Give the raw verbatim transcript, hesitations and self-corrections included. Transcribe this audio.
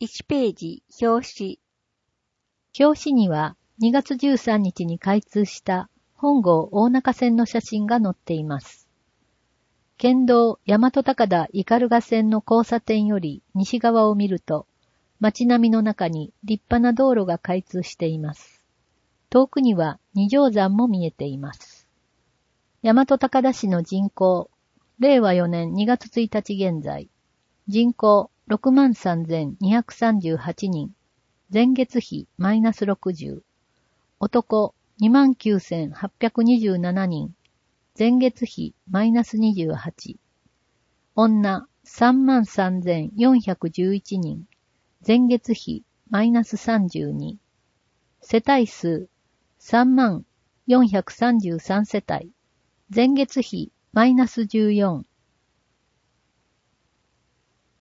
いちページ、表紙。 表紙にはにがつじゅうさんにちに開通した本郷大中線の写真が載っています。県道大和高田斑鳩線の交差点より西側を見ると、街並みの中に立派な道路が開通しています。遠くには二条山も見えています。大和高田市の人口、れいわよねんにがつついたち現在、人口ろくまんさんぜんにひゃくさんじゅうはちにん、前月比マイナスろくじゅう、男 にまんきゅうせんはっぴゃくにじゅうななにん、前月比マイナスにじゅうはち、女 さんまんさんぜんよんひゃくじゅういちにん、前月比マイナスさんじゅうに、世帯数さんまんよんひゃくさんじゅうさんせたい、前月比マイナスじゅうよん、